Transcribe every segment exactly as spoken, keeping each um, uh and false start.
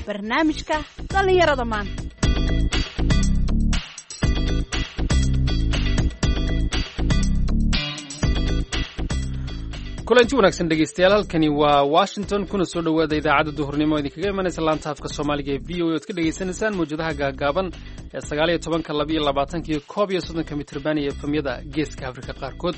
barnaamijka dhallinyarada maanta. kulanti wanaagsan dhegeystayaal, halkani waa Washington, kuna soo dhawaada idaacadda duhurnimo idinkaga imanaysa laanta afka Soomaaliga ee V O A ood ka dhageysanaysaan mawjadaha gaagaaban ee sagaal iyo tobanka, laba iyo labaatanka iyo koob iyo soddonka mitirban iyo efemyada geeska Afrika qaarkood.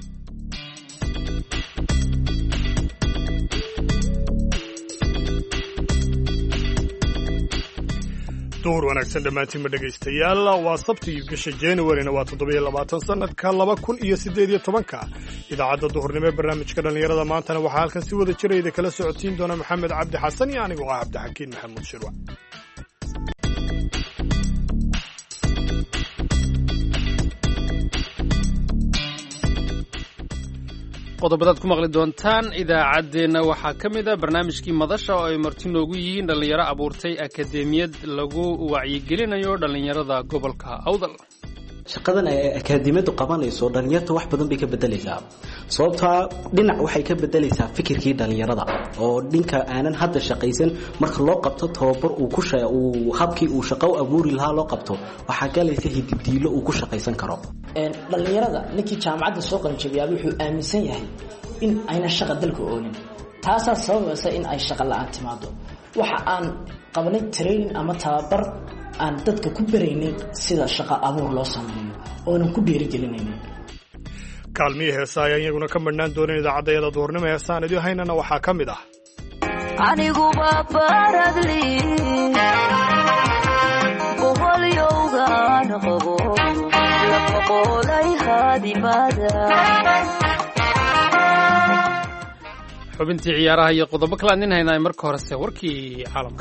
duhur wanaagsan dhammaantiinma dhegaystayaal, waa sabtii bisha January-na waa toddobiyo labaatan sanadka laba kun iyo siddeed iyo tobanka. idaacadda duhurnimo ee barnaamijka dhallinyarada maantana waxaa halkan si wada jirayda kala socotiin doona maxamed cabdi xasan iyo anigoo ah cabdixakiin maxamuud shirwa. qodobadaad ku maqli doontaan idaacaddeenna waxaa ka mid a barnaamijkii madasha oo ay marti noogu yihiin dhallinyaro abuurtay akadeemiyad lagu wacyigelinayo dhallinyarada gobolka Awdal. shaqadan ay akadeemiyadu qabanayso dhalinyarta wax badan bay ka bedelaysaa, sababtaa dhinac waxay ka bedelaysaa fikirkii dhalinyarada oo dhinka aanan hadda shaqaysan marka loo qabto tababar uu ku shay uu habkii uu shaqo abuuri lahaa loo qabto waxaa galaysa hididiilo uu ku shaqaysan karo. een dhalinyarada ninkii jaamacadda soo qalinjabiyay wuxuu aaminsan yahay in ayna shaqo dalka oolin, taasa sababaysa in ay shaqo la'aan timaado. waxa aan qabanay training ama tababar aan dadka ku baraynay sida shaqo abuur loo sameeyo oonan ku dhiirigelinaynin. kaalmihii heesa ayaan iyaguna ka madhnaan doonin idaacaddayada duhurnimo heesaan idin haynana waxaa ka mid ah aniguba baradli boqolyowgaan qabo lama qolay haadimada. xubintii ciyaaraha iyo qodobo kale aan idin haynaa. marka horese warkii caalamka.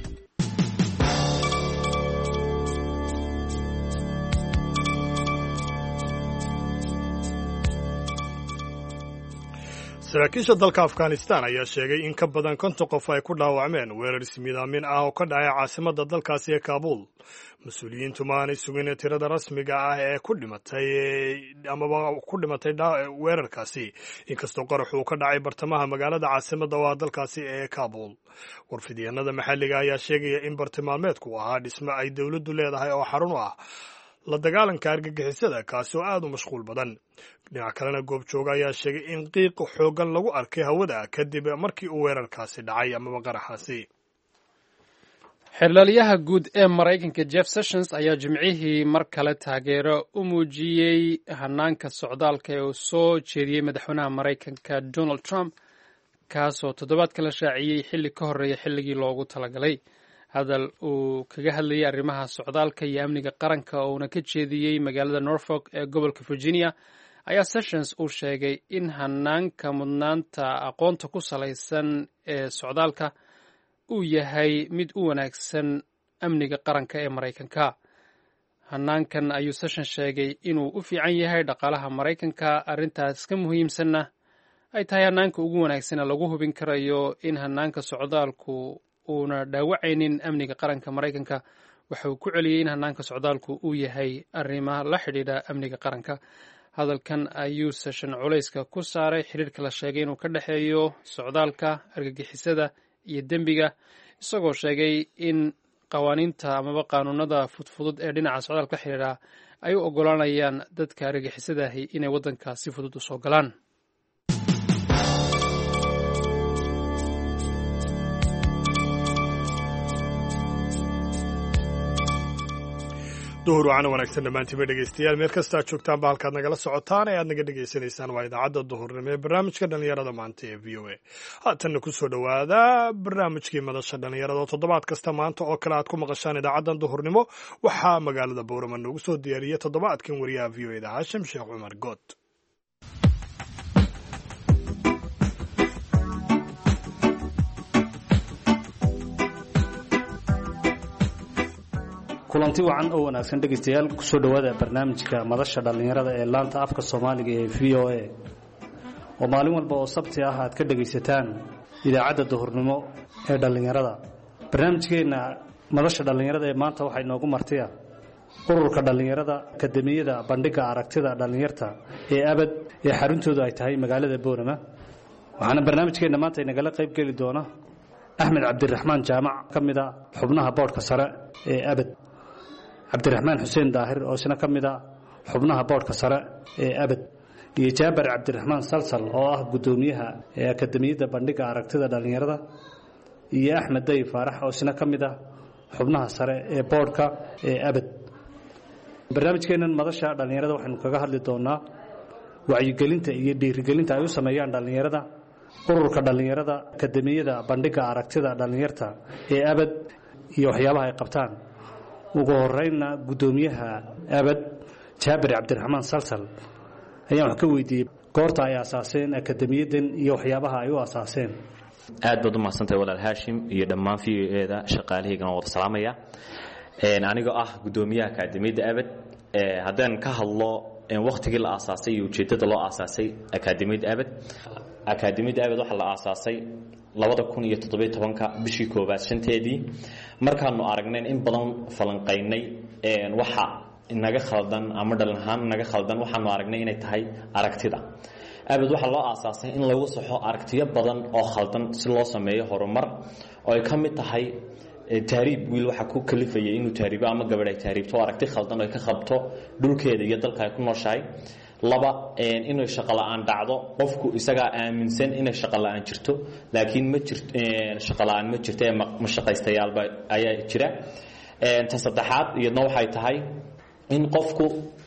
saraakiisha dalka Afghanistan ayaa sheegay in ka badan konton qof ay ku dhaawacmeen weerar ismiidaamin ah oo ka dhacay caasimadda dalkaasi ee Kaabul. mas-uuliyiintu ma aanay sugin tirada rasmiga ah ee ku dhimatay amaba ku dhimatay weerarkaasi, inkastoo qarax uu ka dhacay bartamaha magaalada caasimadda waa dalkaasi ee Kaabul. warfidyaanada maxalliga ayaa sheegaya in bartilmaameedku ahaa dhisme ay dowladdu leedahay oo xarun u ah la dagaalanka argagixisada, kaasi oo aad u mashquul badan. dhinaca kalena goobjooga ayaa sheegay in qiiq xooggan lagu arkay hawada kadib markii uu weerarkaasi dhacay amaba qaraxaasi. xeerlaaliyaha guud ee Maraykanka Jeff Sessions ayaa jimcihii mar kale taageero u muujiyey hanaanka socdaalka ee uu soo jeediyey madaxweynaha Maraykanka Donald Trump, kaasoo toddobaadka la shaaciyey xilli ka horreeya xilligii loogu talagalay. hadal uu kaga hadlayay arrimaha socdaalka iyo amniga qaranka oo uuna ka jeediyey magaalada Norfolk ee gobolka Virginia ayaa Sessions uu sheegay in hanaanka mudnaanta aqoonta ku salaysan ee socdaalka uu yahay mid u wanaagsan amniga qaranka ee Maraykanka. hanaankan ayuu Sessions sheegay inuu u fiican yahay dhaqaalaha Maraykanka, arrintaas ka muhiimsanna ay tahay hanaanka ugu wanaagsan ee lagu hubin karayo in hanaanka socdaalku uuna dhaawacaynin amniga qaranka Maraykanka. waxa uu ku celiyey in hanaanka socdaalku uu yahay arrimaha la xidhiidha amniga qaranka. hadalkan ayuu Sessions culayska ku saaray xiriirka la sheegay inuu ka dhexeeyo socdaalka, argagixisada iyo dembiga, isagoo sheegay in qawaaniinta amaba qaanuunada fudfudud ee dhinaca socdaalka xidhiidha ay u oggolaanayaan dadka argagixisadahi inay waddanka si fudud u soo galaan. duhur wacan wanaagsan dhammaantiinba dhegaystayaal, meel kasta aad joogtaanba halkaad nagala socotaan ee aad naga dhegaysanaysaan waa idaacadda duhurnimo ee barnaamijka dhallinyarada maanta ee V O A. haatanna ku soo dhowaada barnaamijkii madasha dhallinyarada oo toddobaad kasta maanta oo kale aad ku maqashaan idaacaddan duhurnimo. waxaa magaalada Boorama noogu soo diyaariyey toddobaadkan wariyaha V O A da Haashim Sheekh Cumar Good. kulanti wacan oo wanaagsan dhegaystayaal, ku soo dhowaada barnaamijka madasha dhallinyarada ee laanta afka Soomaaliga ee V O A oo maalin walba oo sabti ah aad ka dhagaysataan idaacadda duhurnimo ee dhallinyarada. barnaamijkeena madasha dhallinyarada ee maanta waxay noogu martiya ururka dhallinyarada akademiyada bandhiga aragtida dhallinyarta ee abad ee xaruntoodu ay tahay magaalada Boorama. waxaana barnaamijkeena maanta inagala qayb geli doona axmed cabdiraxmaan jaamac ka mid a xubnaha boodhka sare ee abad cabdiraxmaan xuseen daahir oo isna ka mid a xubnaha boodhka sare ee abad iyo jaabar cabdiraxmaan salsal oo ah guddoomiyaha ee akademiyadda bandhiga aragtida dhallinyarada iyo axmed day faarax oo isna ka mid ah xubnaha sare ee boodhka ee abad barnaamijkeennan madasha dhallinyarada waxaynu kaga hadli doonaa wacyigelinta iyo dhiirigelinta ay u sameeyaan dhallinyarada ururka dhallinyarada akademiyada bandhiga aragtida dhallinyarta ee abad iyo waxyaabaha ay qabtaan ugu horeynna guddoomiyaha abad jaabir cabdiraxmaan salsal ayaan wax ka weydiiyey goorta ay aasaaseen akademiyadan iyo waxyaabaha ay u aasaaseen. aad baad u mahadsantahay walaal haashim iyo dhammaan v o e da shaqaalahaygana wada salaamaya anigoo ah guddoomiyaha akademiyadda abad haddaan ka hadlo waqtigii la aasaasay iyo ujeeddada loo aasaasay akademiyadda abad akademiyadda abad waxaa la aasaasay labada kun iyo toddobiyo tobanka bishii koowaad shanteedii markaanu aragnay in badan falanqaynay waxa naga khaldan ama dhalan ahaan naga khaldan waxaanu aragnay inay tahay aragtida abad waxaa loo aasaasay in lagu saxo aragtiyo badan oo khaldan si loo sameeyo horumar oo ay ka mid tahay taariib wiil waxa ku kalifayay inuu taariibo ama gabadh ay taariibto aragti khaldan oo ay ka qabto dhulkeeda iyo dalka ay ku nooshahay laba inay shaqo la'aan dhacdo qofku isagaa aaminsan inay shaqo la'aan jirto laakiin ma jirto shaqo la'aan ma jirto ee ma shaqaystayaal ayaa jira ta saddexaad iyadna waxay tahay in qofku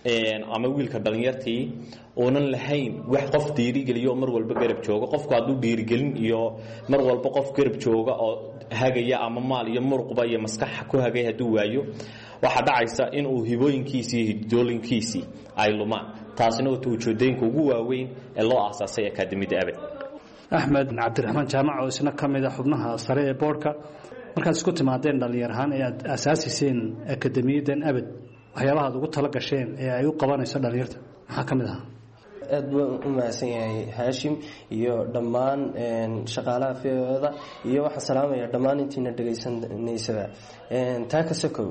ama wiilka dhalinyartii oonan lahayn wax qof dhiirigeliyo mar walba garab jooga qofku hadduu dhiirigelin iyo mar walba qof garab jooga oo hagaya ama maal iyo muruqba iyo maskax ku hagay hadduu waayo waxaa dhacaysa inuu hibooyinkiisii iyo hidoolinkiisii ay lumaan taasina waa ujeedooyinka ugu waaweyn ee loo aasaasay akademiyadda abad. axmed cabdiraxmaan jaamac oo isna ka mid a xubnaha sare ee boodhka markaad isku timaadeen dhallinyar ahaan ee aad aasaasiseen akademiyaddan abad waxyaabaha aad ugu tala gasheen ee ay u qabanayso dhallinyarta maxaa ka mid ahaa? aad baan u mahadsan yahay haashim iyo dhammaan shaqaalaha v o da iyo waxaan salaamaya dhammaan intiina dhegaysanaysaba taa ka sokow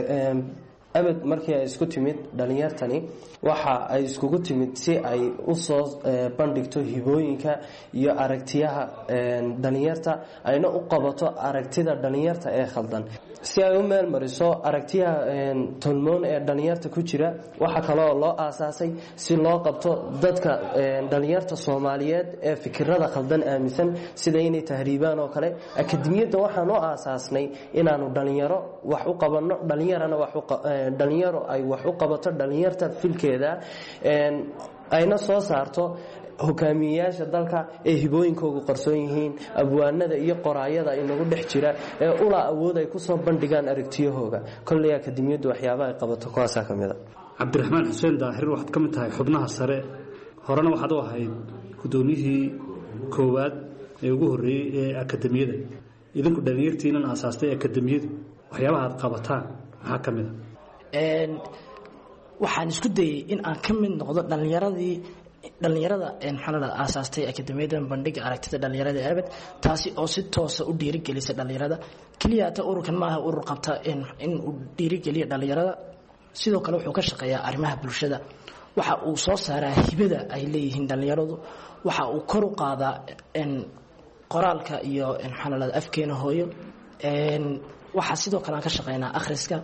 abad markii ay isku timid dhalinyartani waxa ay iskugu timid si ay u soo bandhigto hibooyinka iyo aragtiyaha dhalinyarta ayna u qabato aragtida dhalinyarta ee khaldan si ay u meel mariso aragtiyaha tolmoon ee dhalinyarta ku jira waxa kale oo loo aasaasay si loo qabto dadka dhalinyarta Soomaaliyeed ee fikirada khaldan aaminsan sida inay tahriibaan oo kale akademiyadda waxaan u aasaasnay inaanu dhalinyaro wax u qabanno dhalinyarana wax u dhalinyaro ay wax u qabato dhalinyarta filkeeda ayna soo saarto hogaamiyayaasha dalka ee hibooyinkoodu qarsoon yihiin abwaanada iyo qoraayada inagu dhex jira ee ula awood ay ku soo bandhigaan aragtiyahooga kolley akademiyaddu waxyaabaha ay qabato kuwaasaa ka mid a. cabdiraxmaan xuseen daahir waxaad ka mid tahay xubnaha sare horena waxaad u ahayd guddoomiyihii koowaad ee ugu horreeyey ee akademiyada idinku dhalinyartiinan aasaastay akademiyadu waxyaabaha aad qabataan maxaa ka mid a? waxaan isku dayay in aan ka mid noqdo dhalinyaradii dhalinyarada maxaa la aasaastay akademiyada bandhiga aragtida dhalinyarada abad taasi oo si toos ah u dhiirigelisa dhalinyarada kaliya ta ururkan maaha urur qabta in uu dhiirigeliyo dhalinyarada sidoo kale wuxuu ka shaqeeyaa arrimaha bulshada waxa uu soo saaraa hibada ay leeyihiin dhalinyaradu waxa uu kor u qaadaa qoraalka iyo maxaa la afkeena hooyo waxa sidoo kale aan ka shaqeynaa akhriska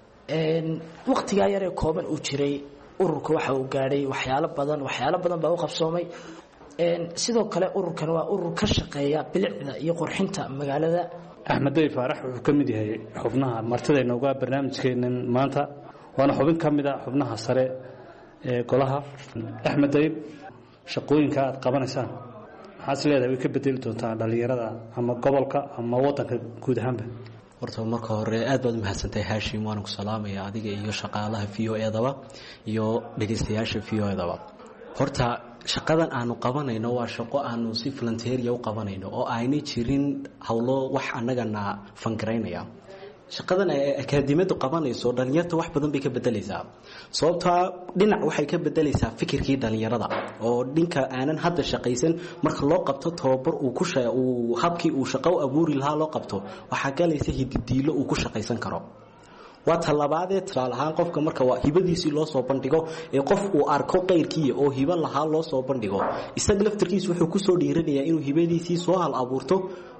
waqtiga yar ee kooban uu jiray ururka waxa uu gaadhay waxyaalo badan waxyaalo badan baa u qabsoomay sidoo kale ururkan waa urur ka shaqeeya bilicda iyo qurxinta magaalada. axmed day faarax wuxuu ka mid yahay xubnaha martida inooga barnaamijkeennan maanta waana xubin ka mid a xubnaha sare ee golaha. axmed day shaqooyinka aad qabanaysaan maxaad is leedahay way ka bedeli doontaa dhalinyarada ama gobolka ama waddanka guud ahaanba? horta marka hore aad baad u mahadsantahay haashim waan ku salaamayaa adiga iyo shaqaalaha v o e daba iyo dhageystayaasha v o e daba. horta shaqadan aanu qabanayno waa shaqo aanu si volunteer u qabanayno oo aanay jirin hawlo wax annagana fangareynaya. shaqadan ay akademiyadu qabanayso dhalinyarta wax badan bay ka bedelaysaa sababtaa dhinac waxay ka bedelaysaa fikirkii dhalinyarada oo dhinka aanan hadda shaqaysan marka loo qabto tababar uu ku shay uu habkii uu shaqo u abuuri lahaa loo qabto waxa galaysa hididiilo uu ku shaqaysan karo. waa talabaad ee traal ahaan qofka marka waa hibadiisii loo soo bandhigo ee qof uu arko qeyrkii oo hiba lahaa loo soo bandhigo isaga laftirkiisu wuxuu ku soo dhiiranayaa inuu hibadiisii soo hal abuurto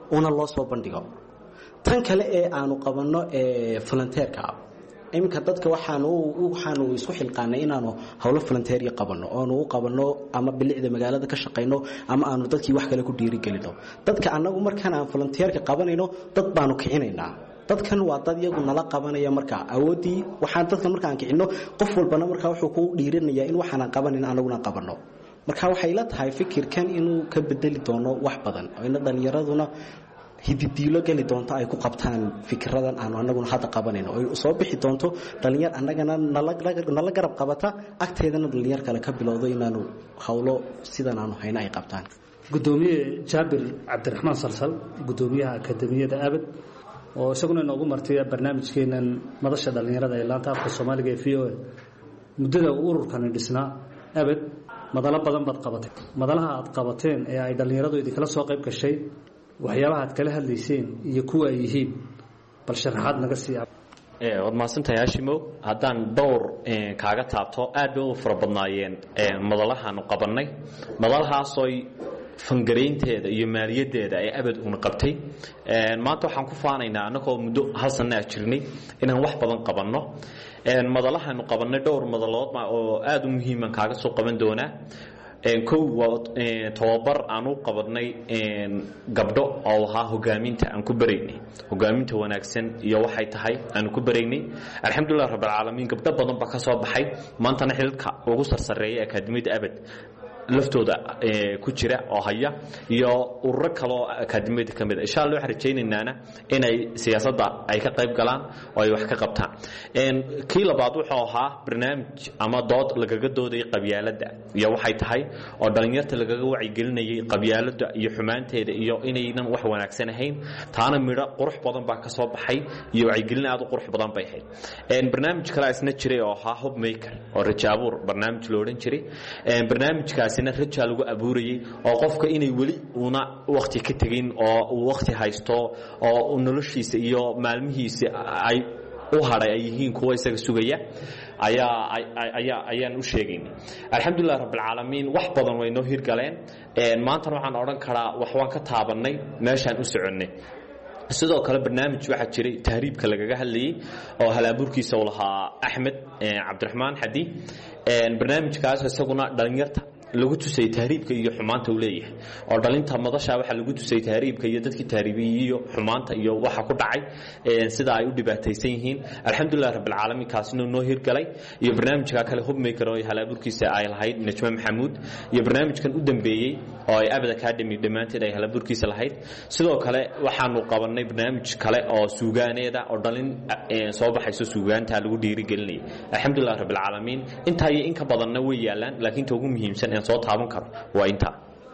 una loo soo bandhigo. tan kale ee aanu qabanno ee volunteerka iminka dadka waxaanu waxaanu isku xilqaanay inaanu hawlo volunteer qabanno oo aanu qabanno ama bilicda magaalada ka shaqeyno ama aanu dadkii wax kale ku dhiirigelino. dadka anagu markaan aan volunteerka qabanayno dad baanu kicinaynaa. dadkan waa dad iyagu nala qabanaya marka awoodii waxaan dadka markaan kicino qof walbana marka wuxuu ku dhiirinayaa in waxaan qabanin anaguna qabanno. marka waxay la tahay fikirkan inuu ka bedeli doono wax badan oo in dhalinyaraduna hididiilo gali doonto ay ku qabtaan fikradan aan anaguna hadda qabanayno oo soo bixi doonto dhalinyar anagana nala garab qabata agteedana dhalinyar kale ka bilowdo inaanu hawlo sidan aanu hayna ay qabtaan. gudoomiye Jaabir Cabdiraxmaan Salsal gudoomiyaha akademiyada Abad oo isaguna inoogu martay barnaamijkeenan madasha dhalinyarada ee laanta afka Soomaaliga ee V O A muddada ururkan dhisnaa Abad madala badan bad qabatay madalaha aad qabateen ee ay dhalinyaradu idin kala soo qayb gashay waxyaabaha aad kala hadlayseen iyo kuwa ay yihiin bal sharaxaad naga sii ee wad maasantahay Hashimo haddaan dhowr kaaga taabto aad bay u fara badnaayeen madalahan u qabanay madalahaas oo fangareynteeda iyo maaliyadeeda ay Abad uuna qabtay maanta waxaan ku faanaynaa anagoo muddo hal sano ah jirnay inaan wax badan qabanno madalahan u qabanay dhowr madalood oo aad u muhiim ah kaaga soo qaban doonaa kow waa tababar aanu qabanay gabdho oo ha hogaaminta aan ku bareynay hogaaminta wanaagsan iyo waxay tahay aan ku bareynay alxamdulillah rabbil caalamiin gabdho badan ba ka soo baxay maantana xilka ugu sarsareeyay akademiyada Abad laftooda ku jira oo haya iyo urur kale oo akademiyada kamid ah insha Allah waxaan rajaynaynaa inay siyaasadda ay ka qayb galaan oo ay wax ka qabtaan een kii labaad wuxuu ahaa barnaamij ama dood lagaga dooday qabyaaladda iyo waxay tahay oo dhalinyarta lagaga wacyi gelinayay qabyaaladda iyo xumaanteeda iyo inaynan wax wanaagsan ahayn taana midho qurux badan baa ka soo baxay iyo wacyi gelin aad u qurux badan bay ahayd een barnaamij kale isna jiray oo ahaa Hope Maker oo rajaabuur barnaamij loo oran jiray een barnaamijkaas raja lagu abuurayay oo qofka inay wali una waqti ka tagin oo uu waqti haysto oo noloshiisa iyo maalmihiisa ay u haray ay yihiin kuwa isaga sugaya ayaa ayaa ayaan u sheegaynay alxamdulillah rabbil caalamiin wax badan way noo hirgaleen een maanta waxaan oran karaa wax waan ka taabanay meeshaan u soconay sidoo kale barnaamij waxa jiray tahriibka lagaga hadlayay oo halaaburkiisa uu lahaa Axmed Cabdiraxmaan Xadi een barnaamijkaas isaguna dhalinyarta lagu tusay tahriibka iyo xumaanta uu leeyahay oo dhalinta madasha waxa lagu tusay tahriibka iyo dadkii tahriibiyay iyo xumaanta iyo waxa ku dhacay ee sida ay u dhibaataysan yihiin alxamdulillah rabbil caalamiin kaasina noo hirgalay iyo barnaamijka kale Hope Maker oo halaaburkiisa ay lahayd Najma Maxamuud iyo barnaamijkan u dambeeyay oo ay Abad Academy dhamaanteed ay halaaburkiisa lahayd sidoo kale waxaanu qabanay barnaamij kale oo suugaaneeda oo dhalin soo baxayso suugaanta lagu dhiirigelinay alxamdulillah rabbil caalamiin inta ay in ka badanna way yaalaan laakiin ugu muhiimsan soo taaban karo waa inta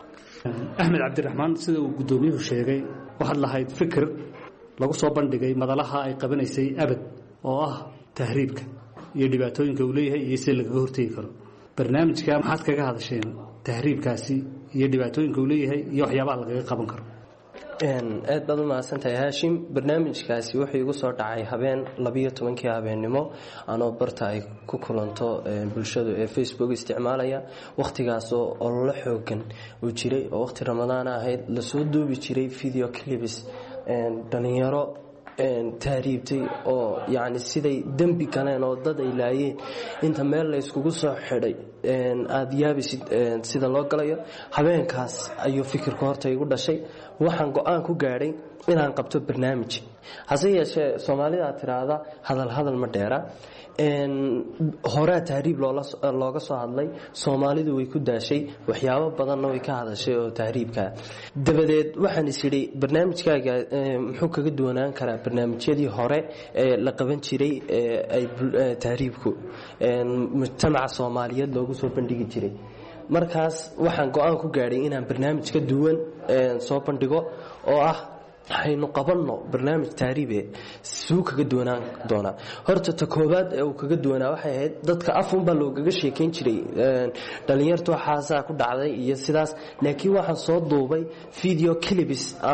Axmed Cabdiraxmaan sida uu gudoomiyuhu sheegay waxaad lahayd fikir lagu soo bandhigay madalaha ay qabanaysay Abad oo ah tahriibka iyo dhibaatooyinka uu leeyahay iyo sida laga hortagi karo barnaamijka maxaad kaga hadasheen tahriibkaasi iyo dhibaatooyinka uu leeyahay iyo waxyaabaha laga qaban karo een aad baad u mahadsantahay Hashim barnaamijkaasi wuxuu igu soo dhacay habeen laba iyo tobankii habeenimo anoo barta ay ku kulanto bulshada ee Facebook isticmaalaya waqtigaas oo la xoogan uu jiray oo waqti Ramadaan ahayd la soo duubi jiray video clips een dhalinyaro een taariibtay oo yaani siday dambi galeen oo dad ay laayeen inta meel la iskugu soo xidhay een aad yaabisid sida loo galayo habeenkaas ayuu fikirka horta igu dhashay waxaan go'aan ku gaaray inaan qabto barnaamij hase yeeshee Soomaalida tiraada hadal hadal ma dheera een hore tahriib looga soo hadlay Soomaalidu way ku daashay waxyaabo badan oo ay ka hadashay oo tahriibka dabadeed waxaan isiri barnaamijkaaga muxuu kaga duwanaan karaa barnaamijyadii hore ee la qaban jiray ee ay tahriibku een mujtamaca Soomaaliyeed loogu soo bandhigi jiray markaas waxaan go'aan ku gaaray inaan barnaamij ka duwan ee soo bandhigo oo ah haynu qabanno barnaamij taariibe suu kaga duwanaan doona horta ta koobaad ee uu kaga duwanaa waxay ahayd dadka afun baa loogaga sheekayn jiray dhalinyartu waxaasaa ku dhacday iyo sidaas laakiin waxaan soo duubay video clips aan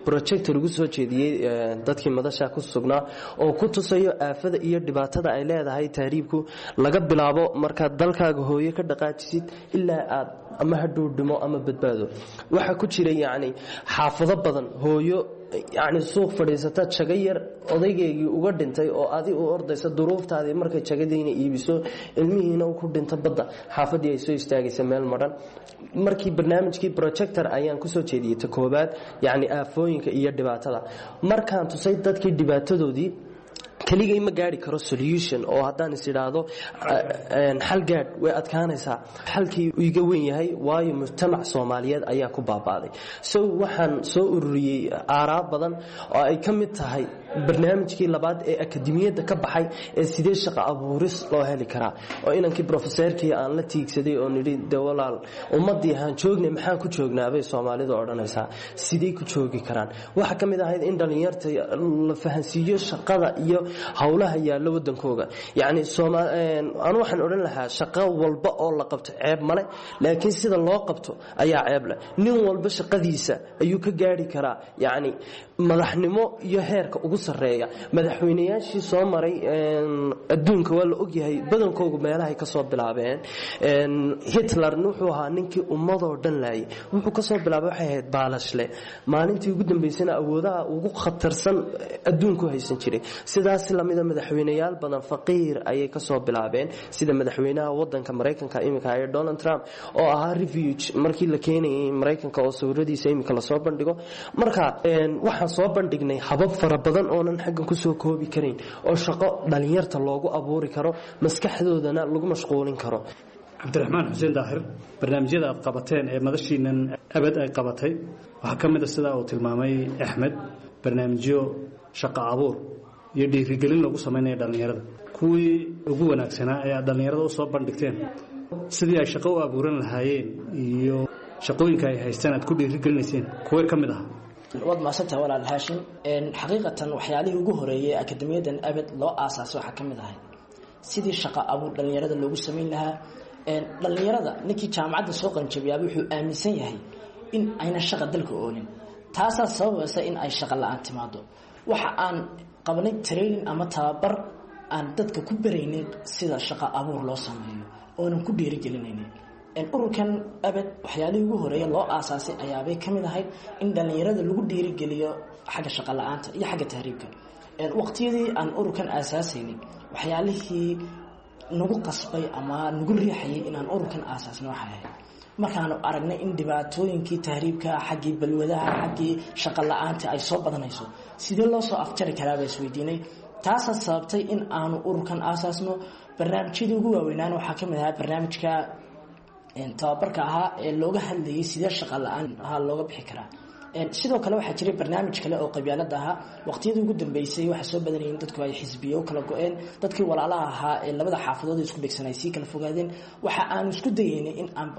project lagu soo jeediyey dadkii madasha ku sugnaa oo ku tusayo aafada iyo dhibaatada ay leedahay tahriibku laga bilaabo markaad dalkaaga hooyo ka dhaqaajisid ilaa aad ama hadhow dhimo ama badbaado waxa ku jira yacni xaafado badan hooyo yacni suuq fadhiisata jago yar odaygeygii uga dhintay oo adi u ordaysa duruuftaadii markay jagadiina iibiso ilmihiina ku dhinta badda xaafadii ay soo istaagaysa meel madhan markii barnaamijkii projector ayaan kusoo jeediyey ta koobaad yacni aafooyinka iyo dhibaatada markaan tusay dadkii dhibaatadoodii keligay ma gaari karo solution oo haddaan is idhaahdo xal gaadh way adkaanaysaa xalkii iga weyn yahay waayo mujtamac soomaaliyeed ayaa ku baaba'day so waxaan soo ururiyey aaraa badan oo ay ka mid tahay barnaamijkii labaad ee akademiyadda ka baxay ee sidee shaqo abuuris loo heli karaa oo inankii profeseerkii aan la tiigsaday oo nidhi de walaal ummaddii ahaan joognay maxaan ku joognaabay soomaalidu odhanaysaa sidey ku joogi karaan waxaa ka mid ahayd in dhallinyarta la fahansiiyo shaqada iyo howlaha yaalla wadankooga yacni anu waxaan odhan lahaa shaqo walba oo la qabto ceeb male laakiin sida loo qabto ayaa ceeb leh nin walba shaqadiisa ayuu ka gaari karaa yacni madaxnimo iyo heerka ugu sarreeya madaxweynayaashii soo maray adduunka waa la ogyahay badankoogu meelahay ka soo bilaabeen hitler wuxuu ahaa ninkii ummadoo dhan laayay wuxuu ka soo bilaabay waxay ahayd baalashle maalintii ugu dambaysana awoodaha ugu khatarsan adduunku haysan jiray sidaas lamida madaxweynayaal badan faqiir ayay ka soo bilaabeen sida madaxweynaha wadanka maraykanka iminka ee Donald Trump oo ahaa refuge markii la keenayay maraykanka oo sawiradiisa iminka la soo bandhigo marka waxaan soo bandhignay habab fara badan oonan xaggan ku soo koobi karin oo shaqo dhalinyarta loogu abuuri karo maskaxdoodana lagu mashquulin karo cabdiraxmaan xuseen daahir barnaamijyada aad qabateen ee madashiinan abad ay qabatay waxaa ka mid ah sida uu tilmaamay axmed barnaamijyo shaqo abuur iyo dhiirigelin lagu samaynayo dhalinyarada kuwii ugu wanaagsanaa ee aad dhalinyarada u soo bandhigteen sidii ay shaqo u abuuran lahaayeen iyo shaqooyinka ay haystaan aad ku dhiirigelinayseen kuwee ka mid ah waad maasantahay walaal haashim xaqiiqatan waxyaalihii ugu horeeyay akademiyadan abad loo aasaasay waxaa ka mid ahay sidii shaqo abuur dhalinyarada loogu samayn lahaa dhalinyarada ninkii jaamacadda soo qalinjabiyaaba wuxuu aaminsan yahay in ayna shaqa dalka oolin taasaa sababaysa in ay shaqo la-aan timaado waxa aan qabanay training ama tababar aan dadka ku baraynin sida shaqo abuur loo sameeyo oonan ku dhiirigelinaynin ururkan abad waxyaalihii ugu horeeya loo aasaasay ayaabay ka mid ahayd in dhalinyarada lagu dhiirigeliyo xagga shaqo la-aanta iyo xagga tahriibka waqtiyadii aan ururkan aasaasaynin waxyaalihii nagu qasbay ama nagu riixayay inaan ururkan aasaasno waxay ahayd markaanu aragnay in dhibaatooyinkii tahriibka xaggii balwadaha xaggii shaqo la-aanta ay soo badanayso sidee loo soo afjari karaaba isweydiinay taasaa sababtay in aanu ururkan aasaasno barnaamijyadii ugu waaweynaan waxaa ka mid ahaa barnaamijka tababarka ahaa ee looga hadlayay sidee shaqo la-aan ahaa looga bixi karaa sidoo kale waxaa jiray barnaamij kale oo qabyaalada ahaa waqtiyadii ugu dambeysay waxaa soo badanayeen dadku ay xisbiyo kala go-een dadkii walaalaha ahaa ee labada xaafadood isku dhegsan ay sii kala fogaadeen waxa aanu isku dayaynay in aan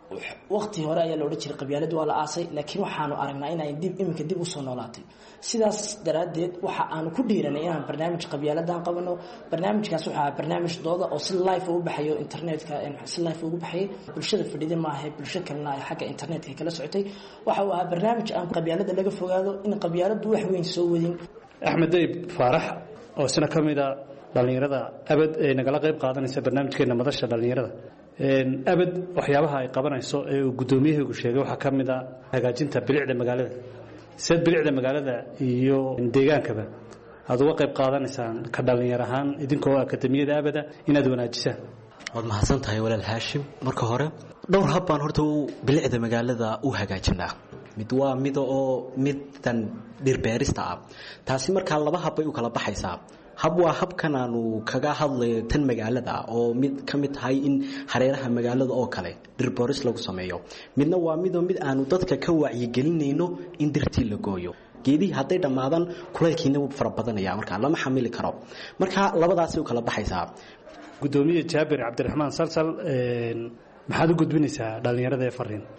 waqti hore ayaa la odhan jiray qabyaaladu waa la aasay laakiin waxaanu aragnaa in ay dib iminka dib usoo noolaatay sidaas daraaddeed waxa aanu ku dhiiranay inaan barnaamij qabyaaladan qabano barnaamijkaas wuxuu ahaa barnaamij dooda oo si live ugu baxayo internetka si live ugu baxayay bulshada fadhida maaha bulsho kalena ay xagga internetka kala socotay waxa uu ahaa barnaamij aan qabyaalada laga fogaado in qabyaaladu wax weyn soo wadin axmed dayb faarax oo isna ka mid ah dhalinyarada abad ee nagala qayb qaadanaysa barnaamijkeena madasha dhalinyarada abad waxyaabaha ay qabanayso ee uu gudoomiyahaygu sheegay waxaa ka mid ah hagaajinta bilicda magaalada siad bilicda magaalada iyo deegaankaba aad uga qayb qaadanaysaan ka dhalinyar ahaan idinkoo akademiyada abada inaad wanaajisaan waad mahadsan tahay walaal haashim marka hore dhowr hab baan horta bilicda magaalada u hagaajinaa mid waa mid oo midan dhirbeerista ah taasi markaa laba hab bay u kala baxaysaa hab waa habkan aanu kaga hadlayo tan magaalada oo mid ka mid tahay in hareeraha magaalada oo kale dhirbeeris lagu sameeyo midna waa midoo mid aanu dadka ka wacyigelinayno in dirtii la gooyo geedihii hadday dhammaadaan kulaylkiina wuu fara badanaya markaa lama xamili karo marka labadaasay u kala baxaysaa gudoomiye jaabir cabdiraxmaan salsal maxaad u gudbinaysaa dhalinyarada ee fariin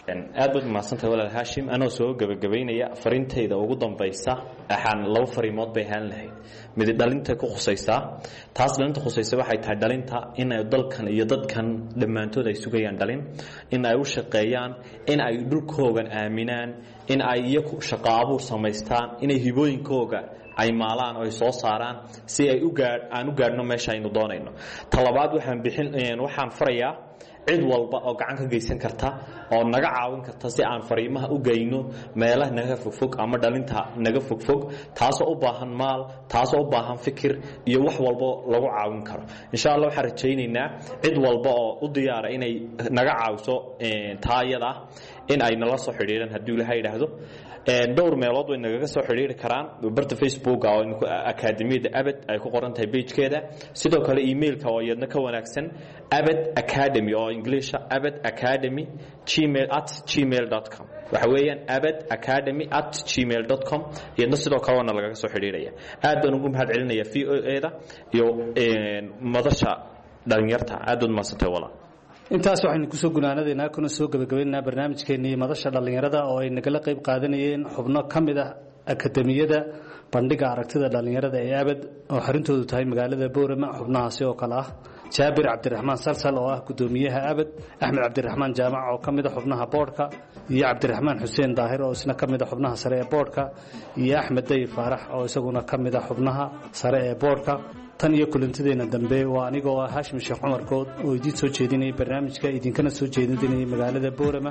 aad baad mahadsantahay walaal Hashim anoo soo gabagabeynaya farintayda ugu dambaysa waxaan laba fariimood bay ahaan lahayd mid dhalinta ku khusaysa taas dhalinta khusaysa waxay tahay dhalinta in ay dalkan iyo dadkan dhamaantood ay sugayaan dhalin in ay u shaqeeyaan in ay dhulkooda aaminaan in ay iyagu shaqo abuur samaystaan in ay hibooyinkooda ay maalaan oo ay soo saaraan si ay u gaar aan u gaarno meesha aynu doonayno talabaad waxaan bixin waxaan farayaa cid walba oo gacan ka geysan karta oo naga caawin karta si aan fariimaha u geyno meelaha naga fogfog ama dhalinta naga fogfog taasoo u baahan maal taasoo u baahan fikir iyo wax walba lagu caawin karo insha Allah waxaan rajaynaynaa cid walba oo u diyaar inay naga caawiso taayada in ay nala soo xiriiraan haddii Ilaahay yiraahdo dhowr meelood way naga soo xiriiri karaan barta Facebook oo Academiyada Abad ay ku qoran tahay page-keeda sidoo kale email-ka oo iyadna ka wanaagsan abad academy oo English abad academy gmail at gmail dot com waxa weeyaan abad academy at gmail dot com iyadna sidoo kale wana laga soo xiriiraya aad baan ugu mahad celinayaa V O A da iyo madasha dhalinyarta aad u maasantay walaal intaas waxaynu ku soo gunaanadeynaa kuna soo gabagabeynaa barnaamijkeennii madasha dhalinyarada oo ay nagala qayb qaadanayeen xubno ka mid ah akademiyada bandhiga aragtida dhalinyarada ee abad oo xarintoodu tahay magaalada Boorama xubnahaasi oo kale ah Jaabir Cabdiraxmaan Salsal oo ah gudoomiyaha abad Axmed Cabdiraxmaan Jaamac oo ka mid ah xubnaha boardka iyo Cabdiraxmaan Xuseen Daahir oo isna ka mid ah xubnaha sare ee boardka iyo Axmed Day Faarax oo isaguna ka mid ah xubnaha sare ee boardka tan iyo kulantadeena dambe waa anigoo ah Hashim Sheekh Cumar Good oo idin soo jeedinay barnaamijka idinkana soo jeedinay magaalada Boorama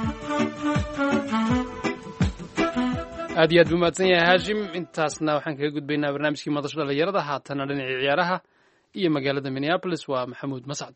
aad iyo aad buu mahadsan yahay Hashim intaasna waxaan kaga gudbaynaa barnaamijkii madasha dhalinyarada haatana dhinaca ciyaaraha iyo magaalada Minneapolis waa Maxamuud Mascad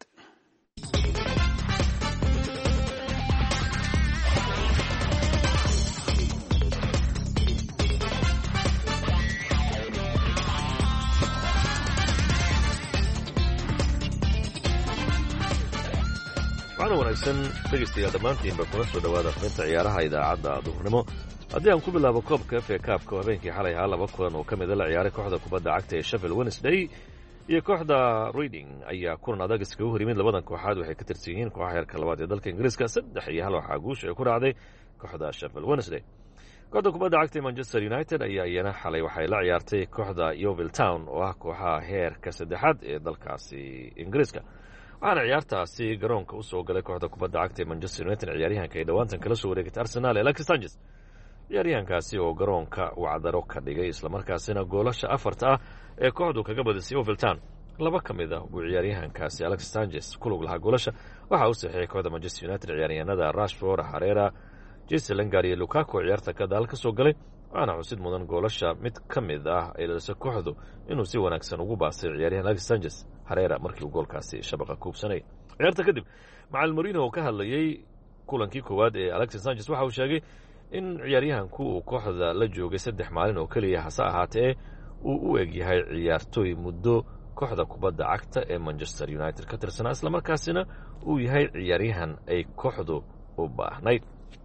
waxaana wanaagsan dhegaystayaal dhammaantiinba kuna soo dhowaada xubinta ciyaaraha idaacadda duhurnimo haddii aan ku bilaabo koobka F A Cup-ka oo habeenkii xalay ahaa laba kulan oo ka mid a la ciyaaray kooxda kubadda cagta ee Sheffield Wednesday iyo kooxda Reading ayaa kulan adag iskaga hor yimid labadan kooxaad waxay ka tirsan yihiin kooxaha heerka labaad ee dalka Ingiriiska saddex iyo hal waxaa guusha ay ku raacday kooxda Sheffield Wednesday kooxda kubadda cagta ee Manchester United ayaa iyana xalay waxay la ciyaartay kooxda Yeovil Town oo ah kooxaha heerka saddexaad ee dalkaasi Ingiriiska waxaana ciyaartaasi garoonka u soo galay kooxda kubadda cagta ee Manchester United ciyaaryahanka ay dhowaantan kala soo wareegtay Arsenal Alexis Sanchez ciyaaryahankaasi oo garoonka uu cadaro ka dhigay islamarkaasina goolasha afarta ah ee kooxdu kaga badisay Yeovil Town laba ka mid ah uu ciyaaryahankaasi Alexis Sanchez ku lug lahaa goolasha waxa uu saxiixay kooxda Manchester United ciyaaryahanada Rashford, Herrera, Jesse Lingard iyo Lukaku ciyaarta ka daal ka soo galay waxaana xusid mudan goolasha mid ka mid ah ay dhalisay kooxdu inuu si wanaagsan ugu baasay ciyaaryahan Alexis Sanchez Herrera markii uu goolkaasi shabaqa kuubsanay ciyaarta kadib Macallin Mourinho oo ka hadlayay kulankii koowaad ee Alexis Sanchez waxa uu sheegay in ciyaaryahanku uu kooxda la joogay saddex maalin oo kaliya hase ahaatee uu u eg yahay ciyaartooy muddo kooxda kubadda cagta ee Manchester United ka tirsanaa isla markaasina uu yahay ciyaaryahan ay kooxdu u baahnayd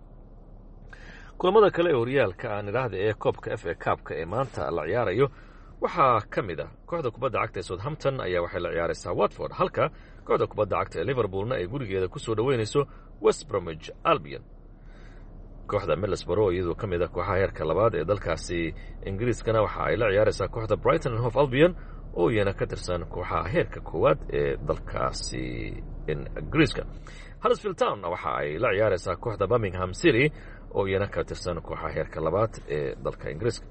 kulamada kale ee horyaalka aan idhaahda ee koobka F A Cup-ka ee maanta la ciyaarayo waxaa ka mid ah kooxda kubadda cagta ee Southampton ayaa waxay la ciyaaraysaa Watford halka kooxda kubadda cagta ee Liverpoolna ay gurigeeda ku soo dhaweynayso West Bromwich Albion kooxda Middlesbrough iyadoo ka mid ah kooxaha heerka labaad ee dalkaasi Ingiriiskana waxa ay la ciyaaraysaa kooxda Brighton and Hove Albion oo iyana ka tirsan kooxaha heerka koowaad ee dalkaasi Ingiriiska Huddersfield Town waxa ay la ciyaaraysaa kooxda Birmingham City oo iyana ka tirsan kooxaha heerka labaad ee dalka Ingiriiska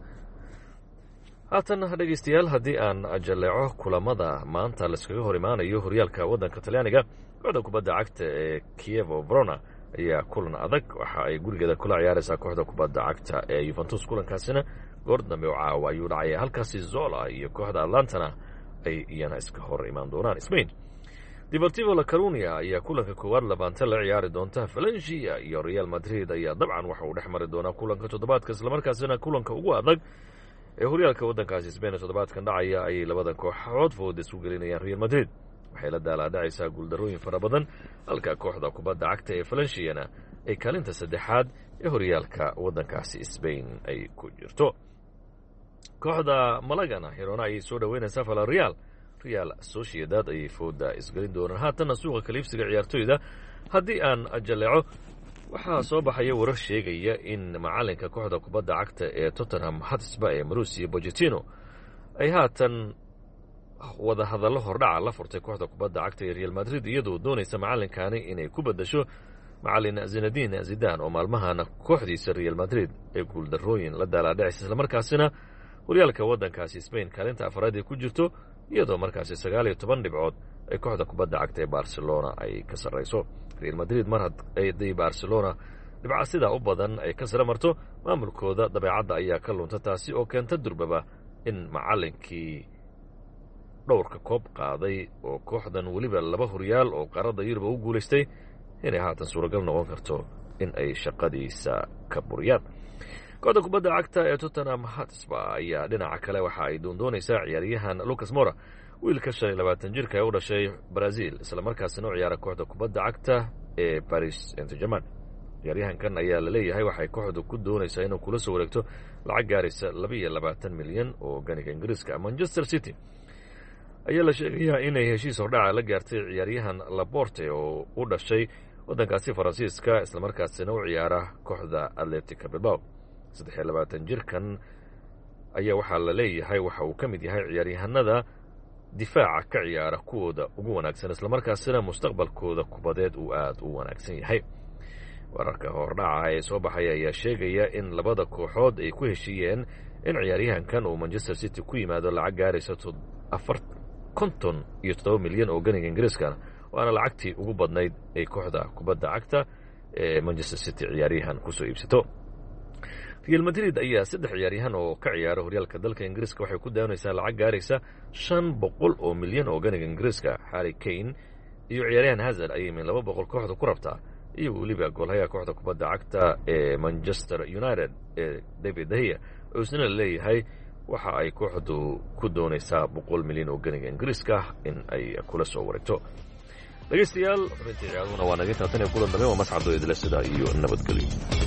haatan dhegaystayaal haddii aan jaleeco kulamada maanta la iskaga hor imaanayo horyaalka waddanka Talyaaniga kooxda kubadda cagta ee Chievo Verona ayaa kulan adag waxa ay gurigeeda kula ciyaaraysaa kooxda kubadda cagta ee Juventus kulankaasina goor dambe oo caawa ayuu dhacaya halkaasi Zola iyo kooxda Atlantana ay iyana iska hor imaan doonaan Spain Deportivo La Coruña ayaa kulanka koowaad labaatan la ciyaari doonta Valencia iyo Real Madrid ayaa dabcan waxa uu dhex mari doonaa kulanka toddobaadka isla markaasina kulanka ugu adag ee horyaalka waddankaasi Spain toddobaadkan dhacaya ay labada kooxood food isku gelinayaan Real Madrid waxay la daalaa-dhacaysaa guuldarooyin fara badan halka kooxda kubadda cagta ee Valenciana ay kaalinta saddexaad ee horyaalka waddankaasi Spain ay ku jirto kooxda Malagana Girona ayay soo dhaweynaysaa Villarreal Real Sociedad ayay fooda isgelin doonaan haatana suuqa kaliibsiga ciyaartooyda haddii aan jaleeco waxaa soo baxaya warar sheegaya in macalinka kooxda kubadda cagta ee tottenham hotspur ee Mauricio Pochettino ay haatan wada hadallo hordhaca la furtay kooxda kubadda cagta ee Real Madrid iyadoo doonaysa macalinkani inay ku bedasho macalin Zinedine Zidane oo maalmahana kooxdiisa Real Madrid ee guuldarrooyin la daaladhacaysa isla markaasina horyaalka waddankaasi Spain kaalinta afraad ay ku jirto iyadoo markaasi sagaal iyo toban dhibcood ay kooxda kubadda cagta ee Barcelona ay ka sarreyso Real Madrid mar hadday Barcelona dhibca sidaa u badan ay ka sara marto maamulkooda dabeecadda ayaa ka lunta taasi oo keenta durbaba in macalinkii dhowrka koob qaaday oo kooxdan weliba laba horyaal oo qaaradda Yurub u guulaystay inay haatan suuragal noqon karto in ay shaqadiisa ka buriyaan kooxda kubadda cagta ee Tottenham Hotspur ayaa dhinaca kale waxa ay doondoonaysaa ciyaaryahan Lucas Moura wiilka shan iyo labaatan jirka ee u dhashay Brazil isla markaasina u ciyaara kooxda kubadda cagta ee Paris Saint-Germain ciyaaryahankan ayaa la leeyahay waxay kooxdu ku doonaysaa inuu kula soo wareegto lacag gaaraysa laba iyo labaatan milyan oo ganiga Ingiriiska Manchester City ayaa la sheegayaa inay heshiis hordhaca la gaartay ciyaaryahan Laporte oo u dhashay waddankaasi Faransiiska isla markaasina u ciyaara kooxda Athletic Bilbao saddex iyo labaatan jirkan ayaa waxaa la leeyahay waxa uu ka mid yahay ciyaaryahanada difaaca ka ciyaara kuwooda ugu wanaagsan isla markaasina mustaqbalkooda kubadeed uu aad u wanaagsan yahay wararka hordhaca ee soo baxaya ayaa sheegaya in labada kooxood ay ku heshiiyeen in ciyaaryahankan uu Manchester City ku yimaado lacag gaaraysa konton iyo toddoba milyan oo ganiga Ingiriiska waana lacagtii ugu badnayd ay kooxda kubadda cagta ee Manchester City ciyaaryahan ku soo iibsato Real Madrid ayaa saddex ciyaaryahan oo ka ciyaara horyaalka dalka Ingiriiska waxay ku doonaysaa lacag gaaraysa shan boqol oo milyan oo ganiga Ingiriiska Harry Kane iyo ciyaaryahan Hazard ayay min laba boqol kooxda ku rabtaa iyo weliba goolhayaha kooxda kubadda cagta ee Manchester United ee David De Gea oo isna leeyahay waxa ay kooxdu ku doonaysaa boqol milyan oo ganiga Ingiriiska in ay kula soo wareegto dhageystayaal runtii ciyaaruna waa naga taatan ee kulan dambe waa mascado idila sida iyo nabadgelyo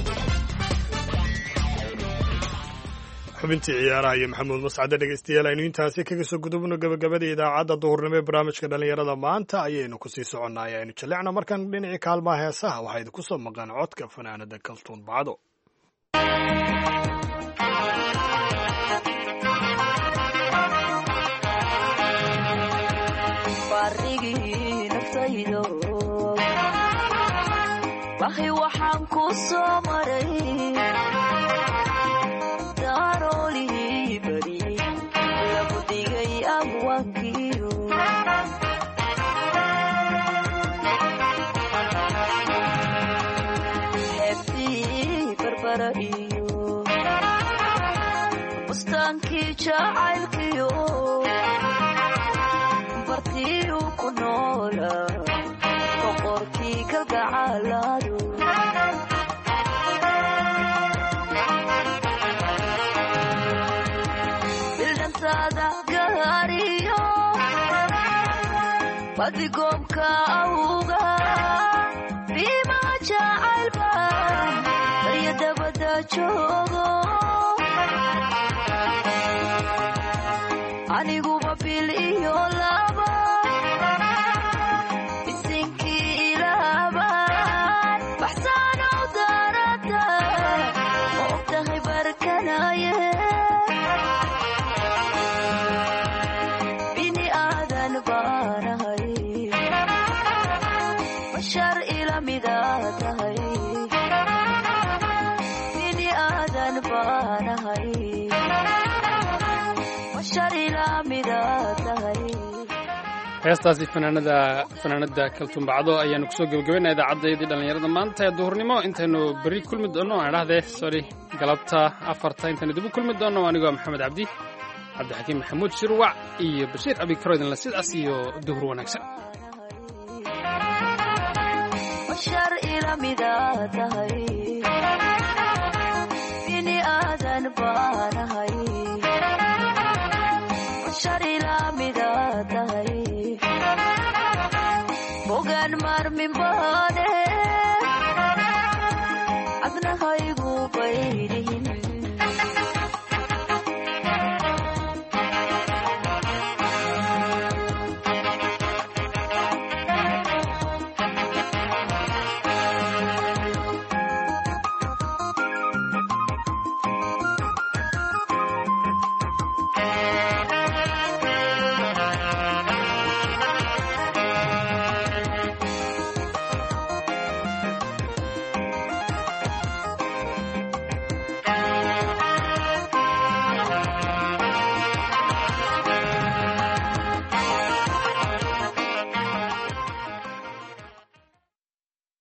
xubintii ciyaaraha iyo maxamuud mascade dhegeystayaal aynu intaasi kaga soo gudubno gabagabada idaacadda duhurnimo ee barnaamijka dhallinyarada maanta ayaynu kusii soconay aynu jaleecna markaan dhinacii kaalmaha heesaha waxaa idinku soo maqan codka fanaanada kaltuun bacdo bahi waxaan ku soo maray daaroolihii bari lagu dhigay abwaankiyo heebtii barbara iyo bustaankii jacaylkiyo bartiiu ku noola boqorkii kalgacalaado bildhantaada gaariyo badigoomka awga biima jacaylba barya dabada joogo aniguba bil iyo laba heestaasi fanaanada fanaanada kaltuun bacdo ayaanu kusoo gebagabaynaa idaacaddayadii dhallinyarada maanta ee duhurnimo intaynu berri kulmi doonno aan idhahdee sorry galabta afarta intaynu dib u kulmi doonno anigoo maxamed cabdi cabdixakiim maxamuud shirwac iyo bashiir abikaro idinla sidaas iyo duhur wanaagsan bogaan marmin baade